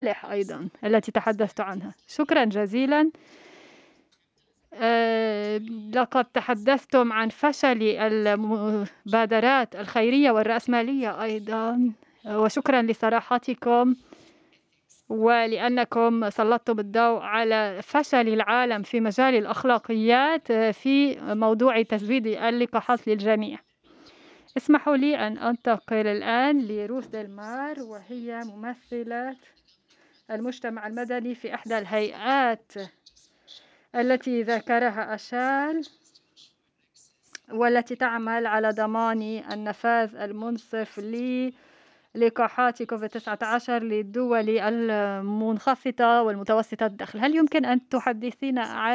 أيضًا التي تحدثت عنها. شكرًا جزيلًا. لقد تحدثتم عن فشل المبادرات الخيرية والرأسمالية أيضًا، وشكرًا لصراحتكم، ولأنكم سلطتم الضوء على فشل العالم في مجال الأخلاقيات في موضوع تزويد اللقاحات للجميع. اسمحوا لي أن أنتقل الآن لروث ديلمار، وهي ممثلة المجتمع المدني في إحدى الهيئات التي ذكرها أشال، والتي تعمل على ضمان النفاذ المنصف للقاحات كوفيد-19 للدول المنخفضة والمتوسطة الدخل. هل يمكن أن تحدثينا